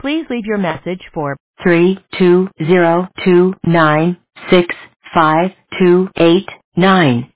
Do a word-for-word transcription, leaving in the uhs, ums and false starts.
Please leave your message for three two zero two nine six five two eight nine.